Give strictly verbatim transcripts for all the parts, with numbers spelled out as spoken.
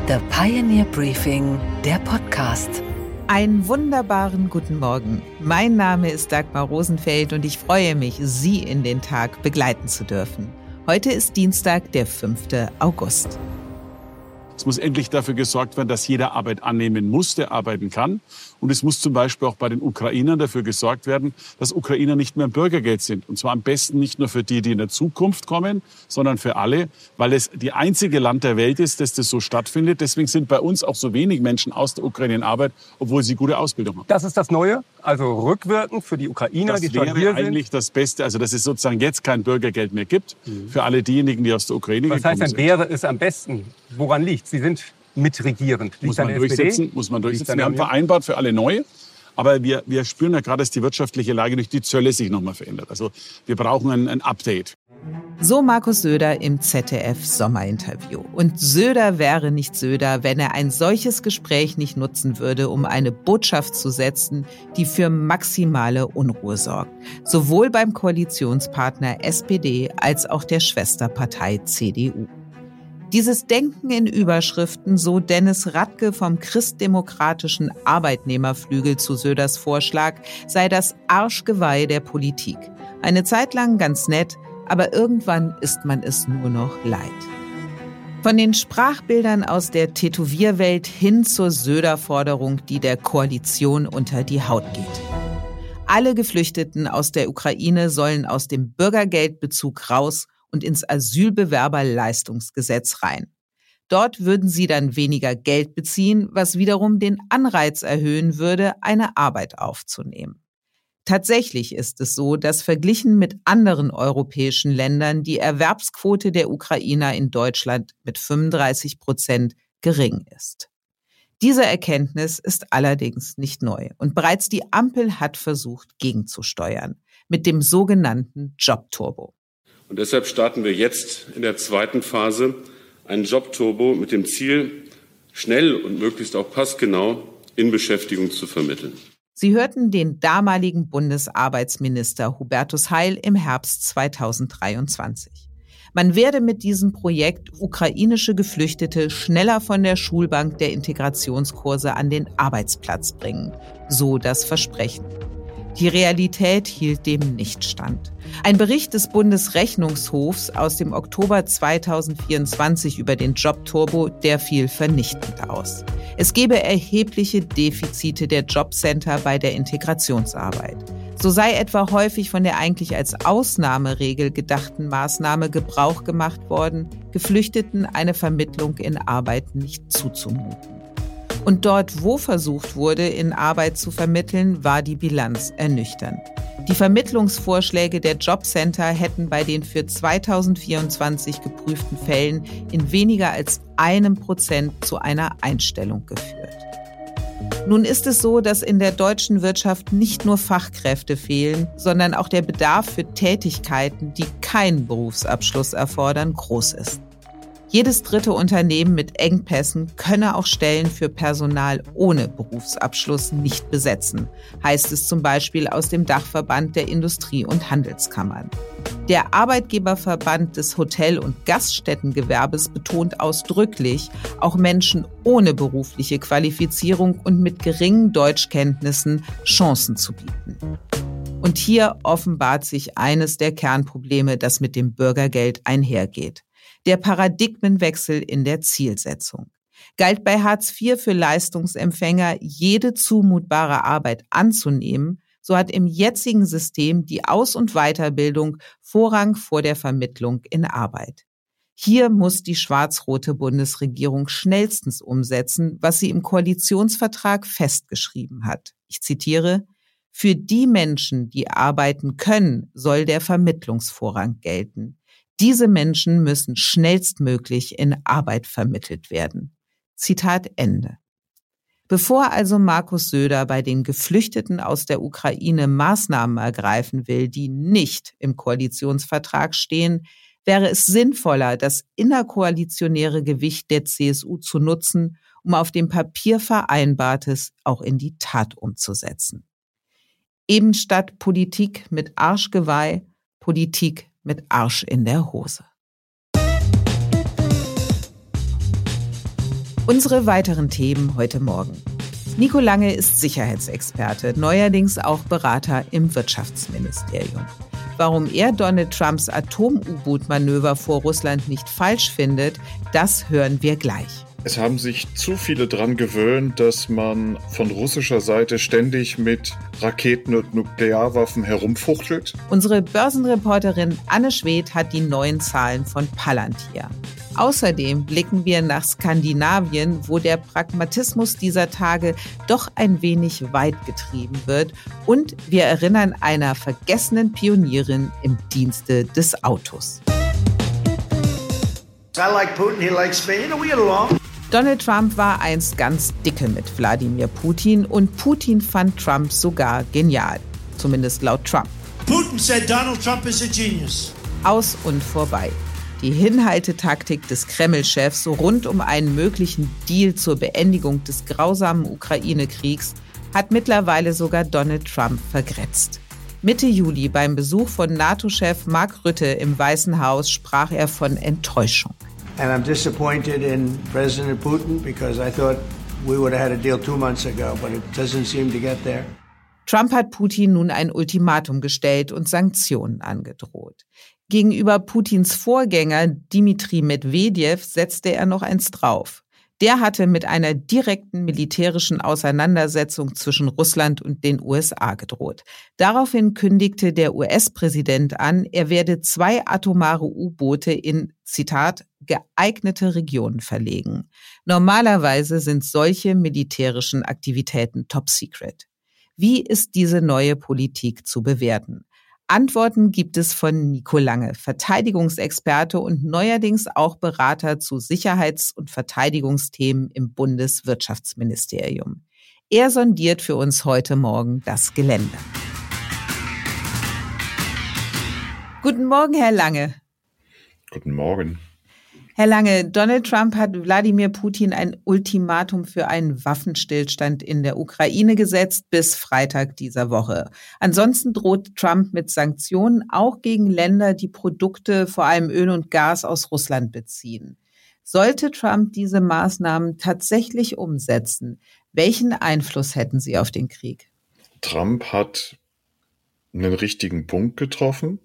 The Pioneer Briefing, der Podcast. Einen wunderbaren guten Morgen. Mein Name ist Dagmar Rosenfeld und ich freue mich, Sie in den Tag begleiten zu dürfen. Heute ist Dienstag, der fünfte August. Es muss endlich dafür gesorgt werden, dass jeder Arbeit annehmen muss, der arbeiten kann. Und es muss zum Beispiel auch bei den Ukrainern dafür gesorgt werden, dass Ukrainer nicht mehr im Bürgergeld sind. Und zwar am besten nicht nur für die, die in der Zukunft kommen, sondern für alle, weil es die einzige Land der Welt ist, dass das so stattfindet. Deswegen sind bei uns auch so wenig Menschen aus der Ukraine in Arbeit, obwohl sie gute Ausbildung haben. Das ist das Neue, also rückwirkend für die Ukrainer, das die schon hier sind. Das wäre eigentlich das Beste, also dass es sozusagen jetzt kein Bürgergeld mehr gibt mhm. für alle diejenigen, die aus der Ukraine Was gekommen heißt sind. denn, wäre es am besten? Woran liegt? Sie sind mitregierend. Liegt muss man durchsetzen, muss man durchsetzen. Wir haben vereinbart für alle neu. Aber wir, wir spüren ja gerade, dass die wirtschaftliche Lage durch die Zölle sich noch mal verändert. Also wir brauchen ein, ein Update. So Markus Söder im Z D F-Sommerinterview. Und Söder wäre nicht Söder, wenn er ein solches Gespräch nicht nutzen würde, um eine Botschaft zu setzen, die für maximale Unruhe sorgt. Sowohl beim Koalitionspartner S P D als auch der Schwesterpartei C D U. Dieses Denken in Überschriften, so Dennis Radke vom christdemokratischen Arbeitnehmerflügel zu Söders Vorschlag, sei das Arschgeweih der Politik. Eine Zeit lang ganz nett, aber irgendwann ist man es nur noch leid. Von den Sprachbildern aus der Tätowierwelt hin zur Söder-Forderung, die der Koalition unter die Haut geht. Alle Geflüchteten aus der Ukraine sollen aus dem Bürgergeldbezug raus und ins Asylbewerberleistungsgesetz rein. Dort würden sie dann weniger Geld beziehen, was wiederum den Anreiz erhöhen würde, eine Arbeit aufzunehmen. Tatsächlich ist es so, dass verglichen mit anderen europäischen Ländern die Erwerbsquote der Ukrainer in Deutschland mit fünfunddreißig Prozent gering ist. Diese Erkenntnis ist allerdings nicht neu und bereits die Ampel hat versucht, gegenzusteuern mit dem sogenannten Jobturbo. Und deshalb starten wir jetzt in der zweiten Phase einen Jobturbo mit dem Ziel, schnell und möglichst auch passgenau in Beschäftigung zu vermitteln. Sie hörten den damaligen Bundesarbeitsminister Hubertus Heil im Herbst zweitausenddreiundzwanzig. Man werde mit diesem Projekt ukrainische Geflüchtete schneller von der Schulbank der Integrationskurse an den Arbeitsplatz bringen, so das Versprechen. Die Realität hielt dem nicht stand. Ein Bericht des Bundesrechnungshofs aus dem Oktober zweitausendvierundzwanzig über den Jobturbo, der fiel vernichtend aus. Es gebe erhebliche Defizite der Jobcenter bei der Integrationsarbeit. So sei etwa häufig von der eigentlich als Ausnahmeregel gedachten Maßnahme Gebrauch gemacht worden, Geflüchteten eine Vermittlung in Arbeit nicht zuzumuten. Und dort, wo versucht wurde, in Arbeit zu vermitteln, war die Bilanz ernüchternd. Die Vermittlungsvorschläge der Jobcenter hätten bei den für zweitausendvierundzwanzig geprüften Fällen in weniger als einem Prozent zu einer Einstellung geführt. Nun ist es so, dass in der deutschen Wirtschaft nicht nur Fachkräfte fehlen, sondern auch der Bedarf für Tätigkeiten, die keinen Berufsabschluss erfordern, groß ist. Jedes dritte Unternehmen mit Engpässen könne auch Stellen für Personal ohne Berufsabschluss nicht besetzen, heißt es zum Beispiel aus dem Dachverband der Industrie- und Handelskammern. Der Arbeitgeberverband des Hotel- und Gaststättengewerbes betont ausdrücklich, auch Menschen ohne berufliche Qualifizierung und mit geringen Deutschkenntnissen Chancen zu bieten. Und hier offenbart sich eines der Kernprobleme, das mit dem Bürgergeld einhergeht. Der Paradigmenwechsel in der Zielsetzung. Galt bei Hartz vier für Leistungsempfänger, jede zumutbare Arbeit anzunehmen, so hat im jetzigen System die Aus- und Weiterbildung Vorrang vor der Vermittlung in Arbeit. Hier muss die schwarz-rote Bundesregierung schnellstens umsetzen, was sie im Koalitionsvertrag festgeschrieben hat. Ich zitiere: Für die Menschen, die arbeiten können, soll der Vermittlungsvorrang gelten. Diese Menschen müssen schnellstmöglich in Arbeit vermittelt werden. Zitat Ende. Bevor also Markus Söder bei den Geflüchteten aus der Ukraine Maßnahmen ergreifen will, die nicht im Koalitionsvertrag stehen, wäre es sinnvoller, das innerkoalitionäre Gewicht der C S U zu nutzen, um auf dem Papier Vereinbartes auch in die Tat umzusetzen. Eben statt Politik mit Arschgeweih, Politik mit Arsch in der Hose. Unsere weiteren Themen heute Morgen. Nico Lange ist Sicherheitsexperte, neuerdings auch Berater im Wirtschaftsministerium. Warum er Donald Trumps Atom-U-Boot-Manöver vor Russland nicht falsch findet, das hören wir gleich. Es haben sich zu viele daran gewöhnt, dass man von russischer Seite ständig mit Raketen und Nuklearwaffen herumfuchtelt. Unsere Börsenreporterin Anne Schwedt hat die neuen Zahlen von Palantir. Außerdem blicken wir nach Skandinavien, wo der Pragmatismus dieser Tage doch ein wenig weit getrieben wird. Und wir erinnern einer vergessenen Pionierin im Dienste des Autos. I like Putin, he likes me, you know, we get along. Donald Trump war einst ganz dicke mit Wladimir Putin und Putin fand Trump sogar genial. Zumindest laut Trump. Putin said Donald Trump is a genius. Aus und vorbei. Die Hinhaltetaktik des Kreml-Chefs rund um einen möglichen Deal zur Beendigung des grausamen Ukraine-Kriegs hat mittlerweile sogar Donald Trump vergrätzt. Mitte Juli beim Besuch von NATO-Chef Mark Rutte im Weißen Haus sprach er von Enttäuschung. And I'm disappointed in President Putin because I thought we would have had a deal two months ago, but it doesn't seem to get there. Trump hat Putin nun ein Ultimatum gestellt und Sanktionen angedroht. Gegenüber Putins Vorgänger Dmitri Medvedev setzte er noch eins drauf. Der hatte mit einer direkten militärischen Auseinandersetzung zwischen Russland und den U S A gedroht. Daraufhin kündigte der U S-Präsident an, er werde zwei atomare U-Boote in, Zitat, geeignete Regionen verlegen. Normalerweise sind solche militärischen Aktivitäten top secret. Wie ist diese neue Politik zu bewerten? Antworten gibt es von Nico Lange, Verteidigungsexperte und neuerdings auch Berater zu Sicherheits- und Verteidigungsthemen im Bundeswirtschaftsministerium. Er sondiert für uns heute Morgen das Gelände. Guten Morgen, Herr Lange. Guten Morgen. Herr Lange, Donald Trump hat Wladimir Putin ein Ultimatum für einen Waffenstillstand in der Ukraine gesetzt bis Freitag dieser Woche. Ansonsten droht Trump mit Sanktionen auch gegen Länder, die Produkte, vor allem Öl und Gas, aus Russland beziehen. Sollte Trump diese Maßnahmen tatsächlich umsetzen, welchen Einfluss hätten sie auf den Krieg? Trump hat einen richtigen Punkt getroffen.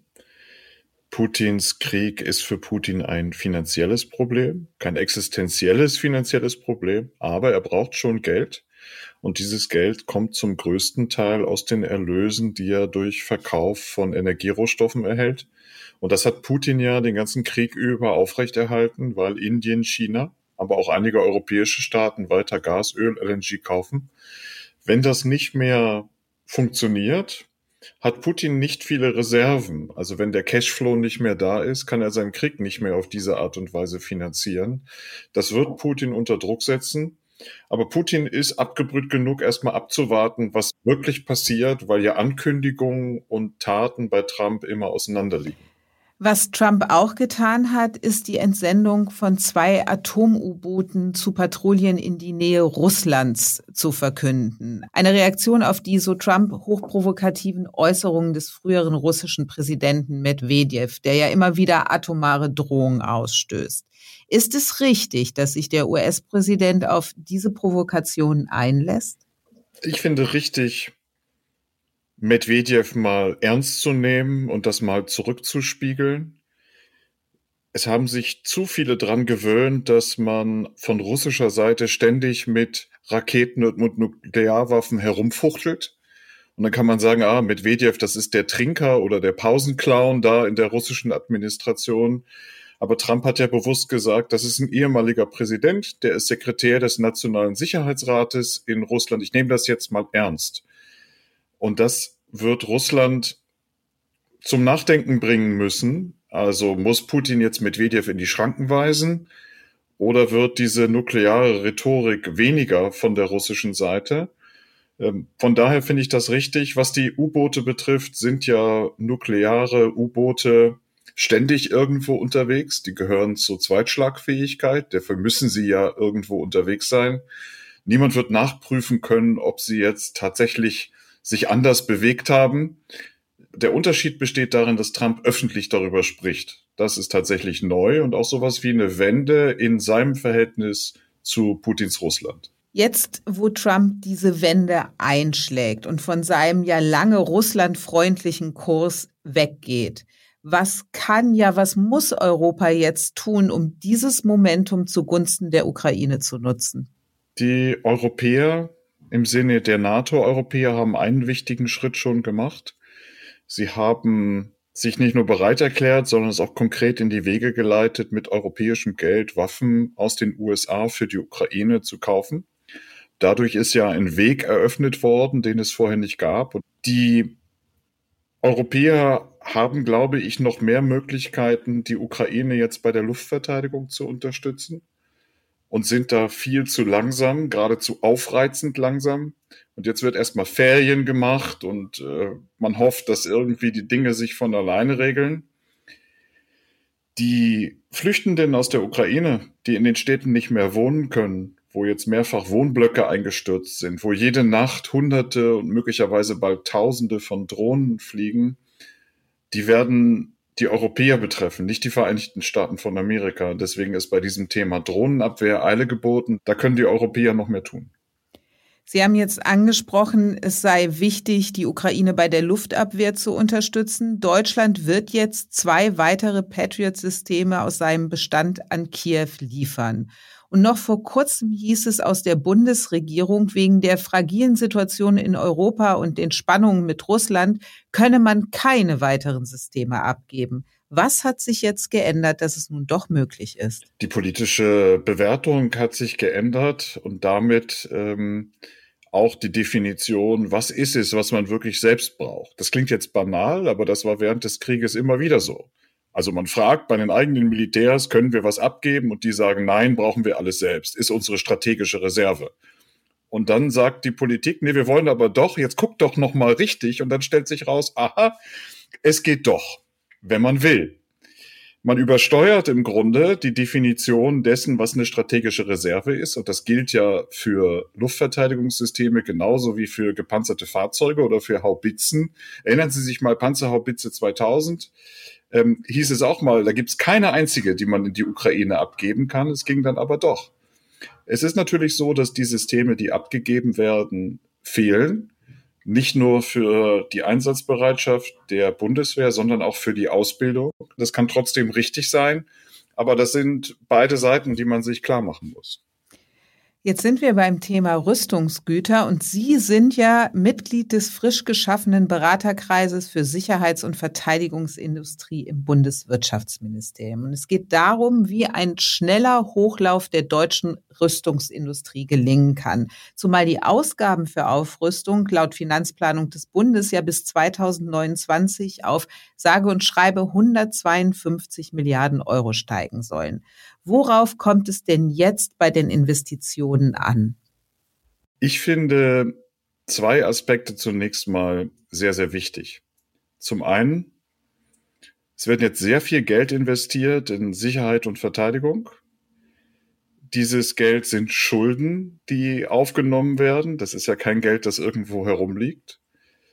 Putins Krieg ist für Putin ein finanzielles Problem, kein existenzielles finanzielles Problem, aber er braucht schon Geld. Und dieses Geld kommt zum größten Teil aus den Erlösen, die er durch Verkauf von Energierohstoffen erhält. Und das hat Putin ja den ganzen Krieg über aufrechterhalten, weil Indien, China, aber auch einige europäische Staaten weiter Gas, Öl, L N G kaufen. Wenn das nicht mehr funktioniert, hat Putin nicht viele Reserven. Also wenn der Cashflow nicht mehr da ist, kann er seinen Krieg nicht mehr auf diese Art und Weise finanzieren. Das wird Putin unter Druck setzen. Aber Putin ist abgebrüht genug, erstmal abzuwarten, was wirklich passiert, weil ja Ankündigungen und Taten bei Trump immer auseinanderliegen. Was Trump auch getan hat, ist die Entsendung von zwei Atom-U-Booten zu Patrouillen in die Nähe Russlands zu verkünden. Eine Reaktion auf die, so Trump, hochprovokativen Äußerungen des früheren russischen Präsidenten Medvedev, der ja immer wieder atomare Drohungen ausstößt. Ist es richtig, dass sich der U S-Präsident auf diese Provokationen einlässt? Ich finde richtig, Medvedev mal ernst zu nehmen und das mal zurückzuspiegeln. Es haben sich zu viele dran gewöhnt, dass man von russischer Seite ständig mit Raketen und Nuklearwaffen herumfuchtelt. Und dann kann man sagen, ah, Medvedev, das ist der Trinker oder der Pausenclown da in der russischen Administration. Aber Trump hat ja bewusst gesagt, das ist ein ehemaliger Präsident, der ist Sekretär des Nationalen Sicherheitsrates in Russland. Ich nehme das jetzt mal ernst. Und das wird Russland zum Nachdenken bringen müssen. Also muss Putin jetzt Medvedev in die Schranken weisen oder wird diese nukleare Rhetorik weniger von der russischen Seite? Von daher finde ich das richtig. Was die U-Boote betrifft, sind ja nukleare U-Boote ständig irgendwo unterwegs. Die gehören zur Zweitschlagfähigkeit. Dafür müssen sie ja irgendwo unterwegs sein. Niemand wird nachprüfen können, ob sie jetzt tatsächlich sich anders bewegt haben. Der Unterschied besteht darin, dass Trump öffentlich darüber spricht. Das ist tatsächlich neu und auch sowas wie eine Wende in seinem Verhältnis zu Putins Russland. Jetzt, wo Trump diese Wende einschlägt und von seinem ja lange russlandfreundlichen Kurs weggeht, was kann, ja, was muss Europa jetzt tun, um dieses Momentum zugunsten der Ukraine zu nutzen? Die Europäer im Sinne der NATO-Europäer haben einen wichtigen Schritt schon gemacht. Sie haben sich nicht nur bereit erklärt, sondern es auch konkret in die Wege geleitet, mit europäischem Geld Waffen aus den U S A für die Ukraine zu kaufen. Dadurch ist ja ein Weg eröffnet worden, den es vorher nicht gab. Und die Europäer haben, glaube ich, noch mehr Möglichkeiten, die Ukraine jetzt bei der Luftverteidigung zu unterstützen und sind da viel zu langsam, geradezu aufreizend langsam. Und jetzt wird erstmal Ferien gemacht und äh, man hofft, dass irgendwie die Dinge sich von alleine regeln. Die Flüchtenden aus der Ukraine, die in den Städten nicht mehr wohnen können, wo jetzt mehrfach Wohnblöcke eingestürzt sind, wo jede Nacht Hunderte und möglicherweise bald Tausende von Drohnen fliegen, die werden die Europäer betreffen, nicht die Vereinigten Staaten von Amerika. Deswegen ist bei diesem Thema Drohnenabwehr Eile geboten. Da können die Europäer noch mehr tun. Sie haben jetzt angesprochen, es sei wichtig, die Ukraine bei der Luftabwehr zu unterstützen. Deutschland wird jetzt zwei weitere Patriot-Systeme aus seinem Bestand an Kiew liefern. Und noch vor kurzem hieß es aus der Bundesregierung, wegen der fragilen Situation in Europa und den Spannungen mit Russland könne man keine weiteren Systeme abgeben. Was hat sich jetzt geändert, dass es nun doch möglich ist? Die politische Bewertung hat sich geändert und damit ähm, auch die Definition, was ist es, was man wirklich selbst braucht. Das klingt jetzt banal, aber das war während des Krieges immer wieder so. Also man fragt bei den eigenen Militärs, können wir was abgeben? Und die sagen, nein, brauchen wir alles selbst, ist unsere strategische Reserve. Und dann sagt die Politik, nee, wir wollen aber doch, jetzt guckt doch noch mal richtig. Und dann stellt sich raus, aha, es geht doch, wenn man will. Man übersteuert im Grunde die Definition dessen, was eine strategische Reserve ist. Und das gilt ja für Luftverteidigungssysteme genauso wie für gepanzerte Fahrzeuge oder für Haubitzen. Erinnern Sie sich mal, Panzerhaubitze zweitausend. Ähm, hieß es auch mal, da gibt's keine einzige, die man in die Ukraine abgeben kann. Es ging dann aber doch. Es ist natürlich so, dass die Systeme, die abgegeben werden, fehlen. Nicht nur für die Einsatzbereitschaft der Bundeswehr, sondern auch für die Ausbildung. Das kann trotzdem richtig sein, aber das sind beide Seiten, die man sich klar machen muss. Jetzt sind wir beim Thema Rüstungsgüter und Sie sind ja Mitglied des frisch geschaffenen Beraterkreises für Sicherheits- und Verteidigungsindustrie im Bundeswirtschaftsministerium. Und es geht darum, wie ein schneller Hochlauf der deutschen Rüstungsindustrie gelingen kann. Zumal die Ausgaben für Aufrüstung laut Finanzplanung des Bundes ja bis zweitausendneunundzwanzig auf sage und schreibe hundertzweiundfünfzig Milliarden Euro steigen sollen. Worauf kommt es denn jetzt bei den Investitionen an? Ich finde zwei Aspekte zunächst mal sehr, sehr wichtig. Zum einen, es wird jetzt sehr viel Geld investiert in Sicherheit und Verteidigung. Dieses Geld sind Schulden, die aufgenommen werden. Das ist ja kein Geld, das irgendwo herumliegt.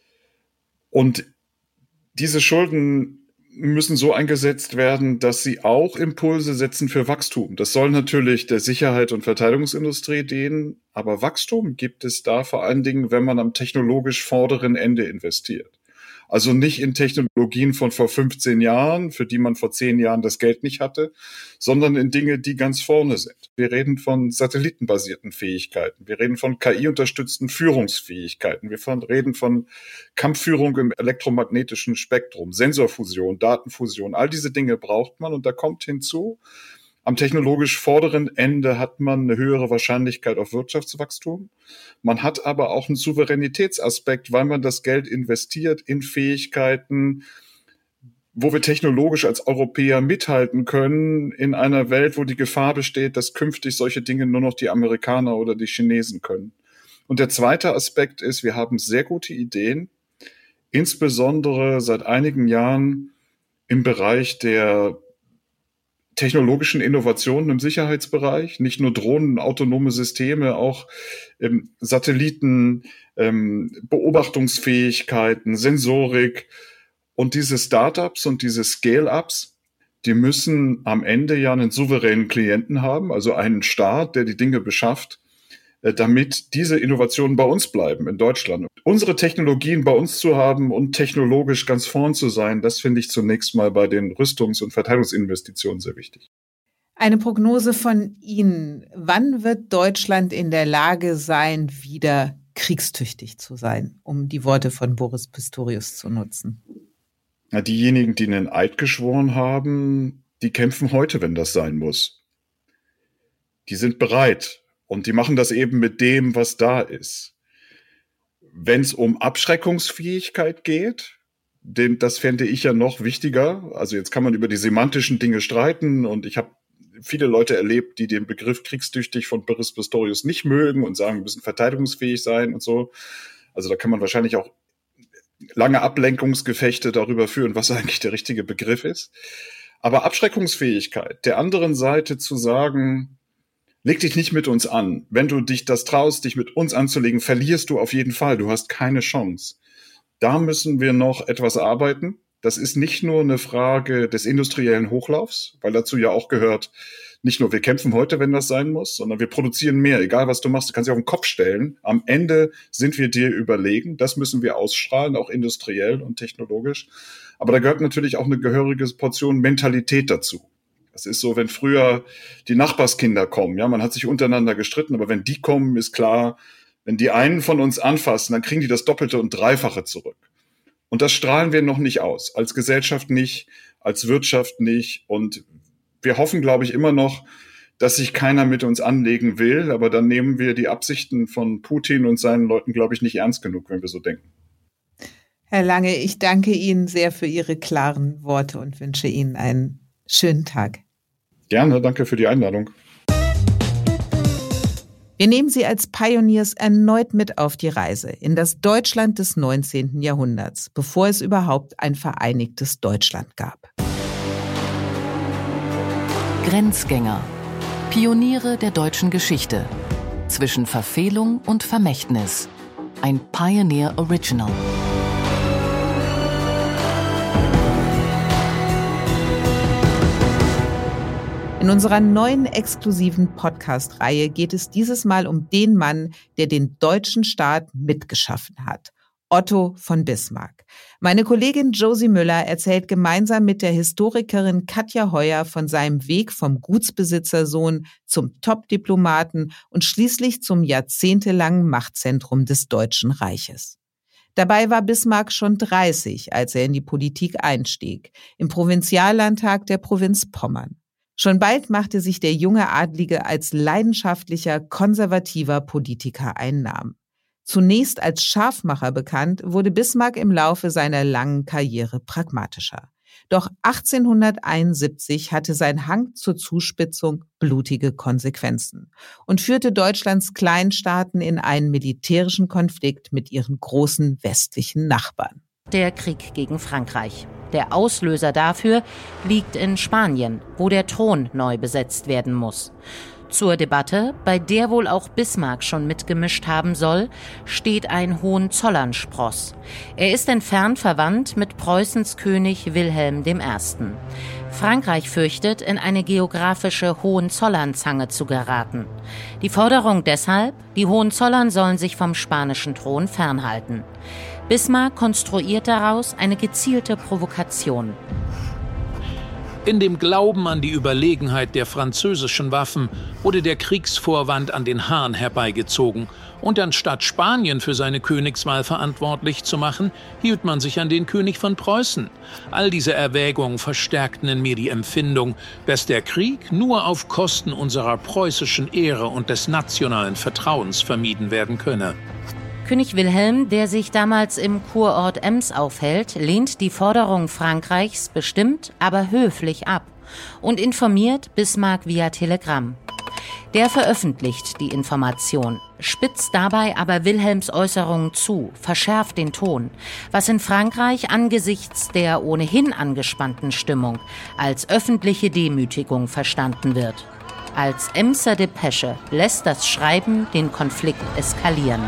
Und diese Schulden müssen so eingesetzt werden, dass sie auch Impulse setzen für Wachstum. Das soll natürlich der Sicherheit- und Verteidigungsindustrie dienen, aber Wachstum gibt es da vor allen Dingen, wenn man am technologisch vorderen Ende investiert. Also nicht in Technologien von vor fünfzehn Jahren, für die man vor zehn Jahren das Geld nicht hatte, sondern in Dinge, die ganz vorne sind. Wir reden von satellitenbasierten Fähigkeiten. Wir reden von K I-unterstützten Führungsfähigkeiten. Wir reden von Kampfführung im elektromagnetischen Spektrum, Sensorfusion, Datenfusion. All diese Dinge braucht man und da kommt hinzu, am technologisch vorderen Ende hat man eine höhere Wahrscheinlichkeit auf Wirtschaftswachstum. Man hat aber auch einen Souveränitätsaspekt, weil man das Geld investiert in Fähigkeiten, wo wir technologisch als Europäer mithalten können in einer Welt, wo die Gefahr besteht, dass künftig solche Dinge nur noch die Amerikaner oder die Chinesen können. Und der zweite Aspekt ist, wir haben sehr gute Ideen, insbesondere seit einigen Jahren im Bereich der technologischen Innovationen im Sicherheitsbereich, nicht nur Drohnen, autonome Systeme, auch ähm, Satelliten, ähm, Beobachtungsfähigkeiten, Sensorik und diese Startups und diese Scale-Ups, die müssen am Ende ja einen souveränen Klienten haben, also einen Staat, der die Dinge beschafft, damit diese Innovationen bei uns bleiben, in Deutschland. Unsere Technologien bei uns zu haben und technologisch ganz vorn zu sein, das finde ich zunächst mal bei den Rüstungs- und Verteidigungsinvestitionen sehr wichtig. Eine Prognose von Ihnen. Wann wird Deutschland in der Lage sein, wieder kriegstüchtig zu sein, um die Worte von Boris Pistorius zu nutzen? Ja, diejenigen, die einen Eid geschworen haben, die kämpfen heute, wenn das sein muss. Die sind bereit. Und die machen das eben mit dem, was da ist. Wenn es um Abschreckungsfähigkeit geht, dem, das fände ich ja noch wichtiger. Also jetzt kann man über die semantischen Dinge streiten und ich habe viele Leute erlebt, die den Begriff kriegstüchtig von Boris Pistorius nicht mögen und sagen, wir müssen verteidigungsfähig sein und so. Also da kann man wahrscheinlich auch lange Ablenkungsgefechte darüber führen, was eigentlich der richtige Begriff ist. Aber Abschreckungsfähigkeit, der anderen Seite zu sagen, leg dich nicht mit uns an. Wenn du dich das traust, dich mit uns anzulegen, verlierst du auf jeden Fall. Du hast keine Chance. Da müssen wir noch etwas arbeiten. Das ist nicht nur eine Frage des industriellen Hochlaufs, weil dazu ja auch gehört, nicht nur wir kämpfen heute, wenn das sein muss, sondern wir produzieren mehr. Egal, was du machst, du kannst dich auf den Kopf stellen. Am Ende sind wir dir überlegen. Das müssen wir ausstrahlen, auch industriell und technologisch. Aber da gehört natürlich auch eine gehörige Portion Mentalität dazu. Es ist so, wenn früher die Nachbarskinder kommen, ja, man hat sich untereinander gestritten, aber wenn die kommen, ist klar, wenn die einen von uns anfassen, dann kriegen die das Doppelte und Dreifache zurück. Und das strahlen wir noch nicht aus, als Gesellschaft nicht, als Wirtschaft nicht. Und wir hoffen, glaube ich, immer noch, dass sich keiner mit uns anlegen will, aber dann nehmen wir die Absichten von Putin und seinen Leuten, glaube ich, nicht ernst genug, wenn wir so denken. Herr Lange, ich danke Ihnen sehr für Ihre klaren Worte und wünsche Ihnen einen schönen Tag. Gerne, danke für die Einladung. Wir nehmen Sie als Pioneers erneut mit auf die Reise in das Deutschland des neunzehnten Jahrhunderts, bevor es überhaupt ein vereinigtes Deutschland gab. Grenzgänger. Pioniere der deutschen Geschichte. Zwischen Verfehlung und Vermächtnis. Ein Pioneer Original. In unserer neuen exklusiven Podcast-Reihe geht es dieses Mal um den Mann, der den deutschen Staat mitgeschaffen hat. Otto von Bismarck. Meine Kollegin Josie Müller erzählt gemeinsam mit der Historikerin Katja Heuer von seinem Weg vom Gutsbesitzersohn zum Top-Diplomaten und schließlich zum jahrzehntelangen Machtzentrum des Deutschen Reiches. Dabei war Bismarck schon dreißig, als er in die Politik einstieg, im Provinziallandtag der Provinz Pommern. Schon bald machte sich der junge Adlige als leidenschaftlicher, konservativer Politiker einen Namen. Zunächst als Scharfmacher bekannt, wurde Bismarck im Laufe seiner langen Karriere pragmatischer. Doch achtzehnhunderteinundsiebzig hatte sein Hang zur Zuspitzung blutige Konsequenzen und führte Deutschlands Kleinstaaten in einen militärischen Konflikt mit ihren großen westlichen Nachbarn. Der Krieg gegen Frankreich. Der Auslöser dafür liegt in Spanien, wo der Thron neu besetzt werden muss. Zur Debatte, bei der wohl auch Bismarck schon mitgemischt haben soll, steht ein Hohenzollernspross. Er ist entfernt verwandt mit Preußens König Wilhelm der Erste. Frankreich fürchtet, in eine geografische Hohenzollernzange zu geraten. Die Forderung deshalb, die Hohenzollern sollen sich vom spanischen Thron fernhalten. Bismarck konstruiert daraus eine gezielte Provokation. In dem Glauben an die Überlegenheit der französischen Waffen wurde der Kriegsvorwand an den Haaren herbeigezogen. Und anstatt Spanien für seine Königswahl verantwortlich zu machen, hielt man sich an den König von Preußen. All diese Erwägungen verstärkten in mir die Empfindung, dass der Krieg nur auf Kosten unserer preußischen Ehre und des nationalen Vertrauens vermieden werden könne. König Wilhelm, der sich damals im Kurort Ems aufhält, lehnt die Forderung Frankreichs bestimmt, aber höflich ab und informiert Bismarck via Telegramm. Der veröffentlicht die Information, spitzt dabei aber Wilhelms Äußerungen zu, verschärft den Ton, was in Frankreich angesichts der ohnehin angespannten Stimmung als öffentliche Demütigung verstanden wird. Als Emser Depesche lässt das Schreiben den Konflikt eskalieren.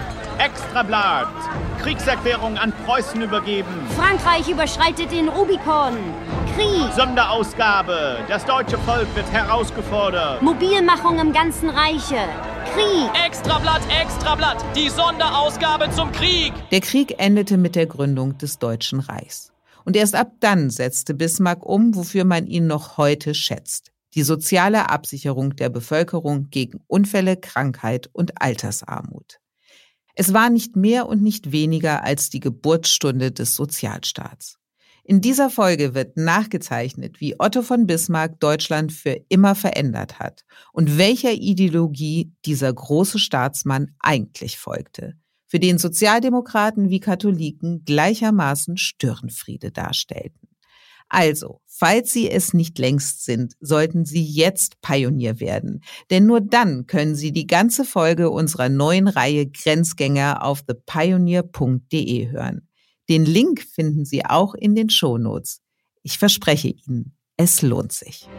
Extrablatt! Kriegserklärung an Preußen übergeben! Frankreich überschreitet den Rubikon! Krieg. Sonderausgabe. Das deutsche Volk wird herausgefordert. Mobilmachung im ganzen Reiche. Krieg. Extrablatt, Extrablatt. Die Sonderausgabe zum Krieg. Der Krieg endete mit der Gründung des Deutschen Reichs. Und erst ab dann setzte Bismarck um, wofür man ihn noch heute schätzt. Die soziale Absicherung der Bevölkerung gegen Unfälle, Krankheit und Altersarmut. Es war nicht mehr und nicht weniger als die Geburtsstunde des Sozialstaats. In dieser Folge wird nachgezeichnet, wie Otto von Bismarck Deutschland für immer verändert hat und welcher Ideologie dieser große Staatsmann eigentlich folgte, für den Sozialdemokraten wie Katholiken gleichermaßen Störenfriede darstellten. Also, falls Sie es nicht längst sind, sollten Sie jetzt Pionier werden. Denn nur dann können Sie die ganze Folge unserer neuen Reihe Grenzgänger auf the pioneer punkt de hören. Den Link finden Sie auch in den Shownotes. Ich verspreche Ihnen, es lohnt sich.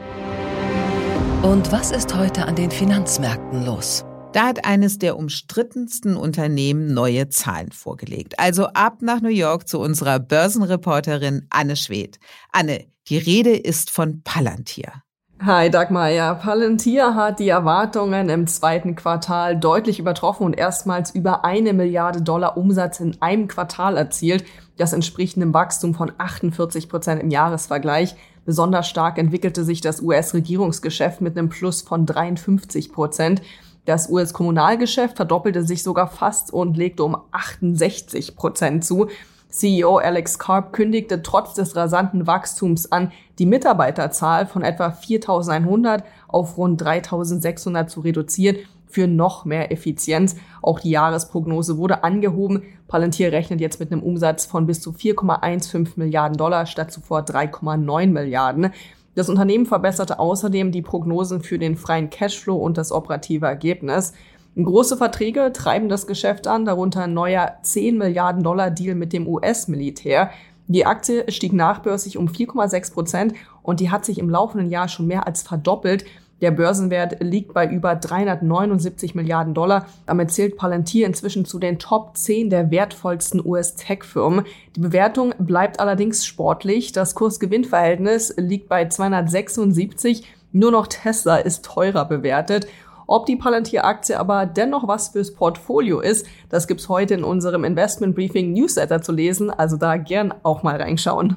Und was ist heute an den Finanzmärkten los? Da hat eines der umstrittensten Unternehmen neue Zahlen vorgelegt. Also ab nach New York zu unserer Börsenreporterin Anne Schwedt. Anne, die Rede ist von Palantir. Hi Dagmar, ja, Palantir hat die Erwartungen im zweiten Quartal deutlich übertroffen und erstmals über eine Milliarde Dollar Umsatz in einem Quartal erzielt. Das entspricht einem Wachstum von achtundvierzig Prozent im Jahresvergleich. Besonders stark entwickelte sich das U S-Regierungsgeschäft mit einem Plus von dreiundfünfzig Prozent. Das U S-Kommunalgeschäft verdoppelte sich sogar fast und legte um achtundsechzig Prozent zu. C E O Alex Karp kündigte trotz des rasanten Wachstums an, die Mitarbeiterzahl von etwa viertausendeinhundert auf rund dreitausendsechshundert zu reduzieren für noch mehr Effizienz. Auch die Jahresprognose wurde angehoben. Palantir rechnet jetzt mit einem Umsatz von bis zu vier Komma fünfzehn Milliarden Dollar statt zuvor drei Komma neun Milliarden. Das Unternehmen verbesserte außerdem die Prognosen für den freien Cashflow und das operative Ergebnis. Große Verträge treiben das Geschäft an, darunter ein neuer zehn Milliarden Dollar Deal mit dem U S-Militär. Die Aktie stieg nachbörslich um vier Komma sechs Prozent und die hat sich im laufenden Jahr schon mehr als verdoppelt. Der Börsenwert liegt bei über dreihundertneunundsiebzig Milliarden Dollar. Damit zählt Palantir inzwischen zu den Top zehn der wertvollsten U S-Tech-Firmen. Die Bewertung bleibt allerdings sportlich. Das Kurs-Gewinn-Verhältnis liegt bei zweihundertsechsundsiebzig. Nur noch Tesla ist teurer bewertet. Ob die Palantir-Aktie aber dennoch was fürs Portfolio ist, das gibt's heute in unserem Investment Briefing Newsletter zu lesen. Also da gern auch mal reinschauen.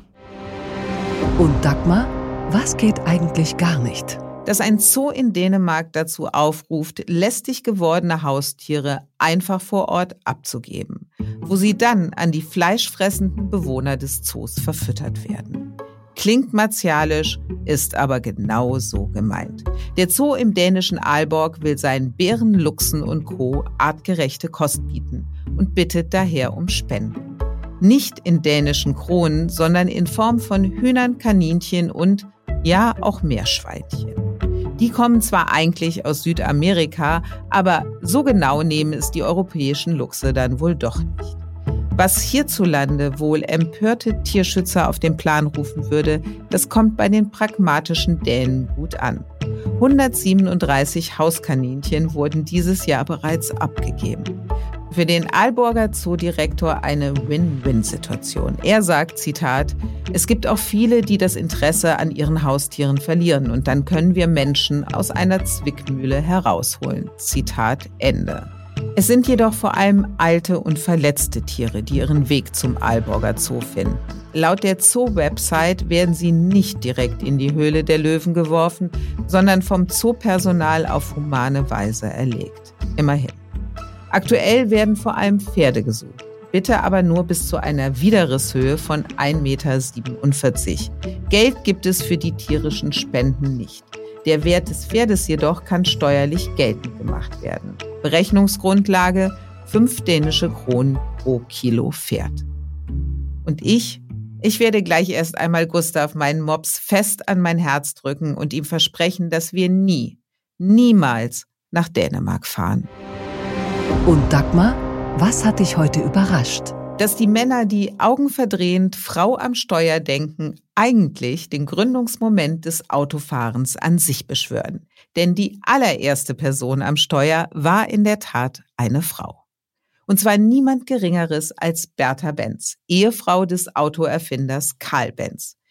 Und Dagmar, was geht eigentlich gar nicht? Dass ein Zoo in Dänemark dazu aufruft, lästig gewordene Haustiere einfach vor Ort abzugeben, wo sie dann an die fleischfressenden Bewohner des Zoos verfüttert werden. Klingt martialisch, ist aber genau so gemeint. Der Zoo im dänischen Aalborg will seinen Bären, Luchsen und Co. artgerechte Kost bieten und bittet daher um Spenden. Nicht in dänischen Kronen, sondern in Form von Hühnern, Kaninchen und, ja, auch Meerschweinchen. Die kommen zwar eigentlich aus Südamerika, aber so genau nehmen es die europäischen Luchse dann wohl doch nicht. Was hierzulande wohl empörte Tierschützer auf den Plan rufen würde, das kommt bei den pragmatischen Dänen gut an. hundertsiebenunddreißig Hauskaninchen wurden dieses Jahr bereits abgegeben. Für den Aalborger Zoodirektor eine Win-Win-Situation. Er sagt, Zitat, es gibt auch viele, die das Interesse an ihren Haustieren verlieren und dann können wir Menschen aus einer Zwickmühle herausholen. Zitat Ende. Es sind jedoch vor allem alte und verletzte Tiere, die ihren Weg zum Aalborger Zoo finden. Laut der Zoo-Website werden sie nicht direkt in die Höhle der Löwen geworfen, sondern vom Zoopersonal auf humane Weise erlegt. Immerhin. Aktuell werden vor allem Pferde gesucht. Bitte aber nur bis zu einer Widerrisshöhe von ein Meter siebenundvierzig. Geld gibt es für die tierischen Spenden nicht. Der Wert des Pferdes jedoch kann steuerlich geltend gemacht werden. Berechnungsgrundlage fünf dänische Kronen pro Kilo Pferd. Und ich? Ich werde gleich erst einmal Gustav, meinen Mops, fest an mein Herz drücken und ihm versprechen, dass wir nie, niemals nach Dänemark fahren. Und Dagmar, was hat dich heute überrascht? Dass die Männer, die augenverdrehend Frau am Steuer denken, eigentlich den Gründungsmoment des Autofahrens an sich beschwören. Denn die allererste Person am Steuer war in der Tat eine Frau. Und zwar niemand Geringeres als Bertha Benz, Ehefrau des Autoerfinders Karl Benz.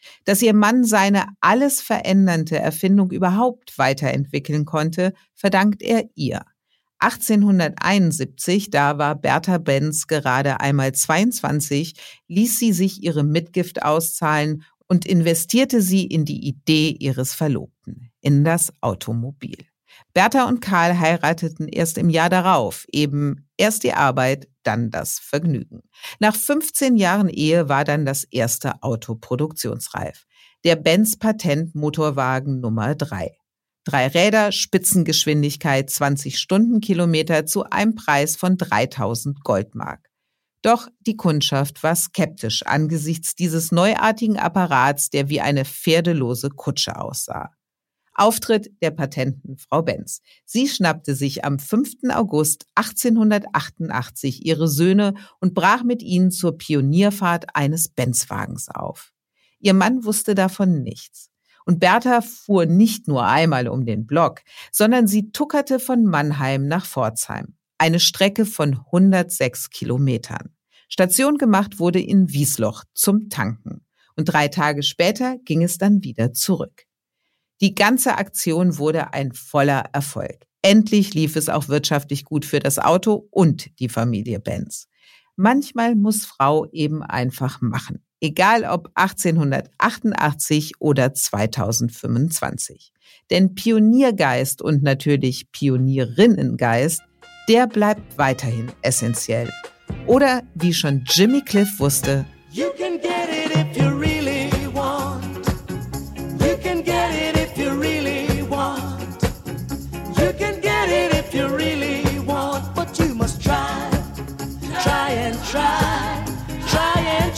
Dass ihr Mann seine alles verändernde Erfindung überhaupt weiterentwickeln konnte, verdankt er ihr. achtzehnhunderteinundsiebzig, da war Bertha Benz gerade einmal zweiundzwanzig, ließ sie sich ihre Mitgift auszahlen und investierte sie in die Idee ihres Verlobten, in das Automobil. Bertha und Karl heirateten erst im Jahr darauf, eben erst die Arbeit, dann das Vergnügen. Nach fünfzehn Jahren Ehe war dann das erste Auto produktionsreif. Der Benz-Patent-Motorwagen Nummer drei. Drei Räder, Spitzengeschwindigkeit zwanzig Stundenkilometer zu einem Preis von dreitausend Goldmark. Doch die Kundschaft war skeptisch angesichts dieses neuartigen Apparats, der wie eine pferdelose Kutsche aussah. Auftritt der Patenten Frau Benz. Sie schnappte sich am fünften August achtzehnhundertachtundachtzig ihre Söhne und brach mit ihnen zur Pionierfahrt eines Benzwagens auf. Ihr Mann wusste davon nichts. Und Bertha fuhr nicht nur einmal um den Block, sondern sie tuckerte von Mannheim nach Pforzheim. Eine Strecke von hundertsechs Kilometern. Station gemacht wurde in Wiesloch zum Tanken. Und drei Tage später ging es dann wieder zurück. Die ganze Aktion wurde ein voller Erfolg. Endlich lief es auch wirtschaftlich gut für das Auto und die Familie Benz. Manchmal muss Frau eben einfach machen. Egal ob achtzehnhundertachtundachtzig oder zweitausendfünfundzwanzig. Denn Pioniergeist und natürlich Pionierinnengeist, der bleibt weiterhin essentiell. Oder wie schon Jimmy Cliff wusste, You can get it if you really want. You can get it if you really want. You can get it if you really want. But you must try, try and try, try and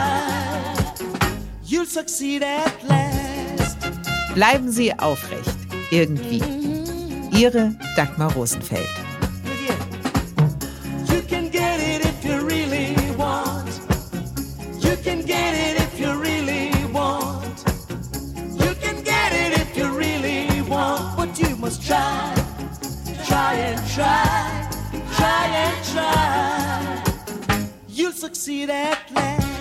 try. You'll succeed at last. Bleiben Sie aufrecht, irgendwie. Ihre Dagmar Rosenfeld. You can get it if you really want. You can get it if you really want. You can get it if you really want. But you must try, try and try, try and try. You'll succeed at last.